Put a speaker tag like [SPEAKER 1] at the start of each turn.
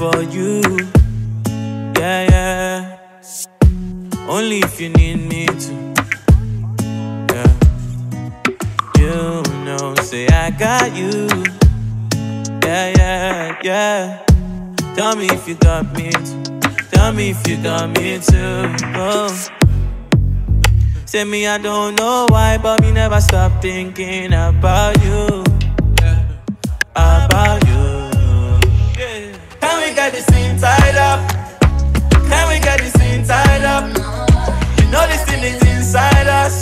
[SPEAKER 1] for you. Yeah, yeah. Only if you need me to. Yeah. You know, say I got you. Yeah, yeah, yeah. Tell me if you got me too. Tell me if you got me too. Oh. Say me, I don't know why, but me never stop thinking about you. About you. Can we get this thing tied up? Can we get this thing tied up? You know this thing is inside us.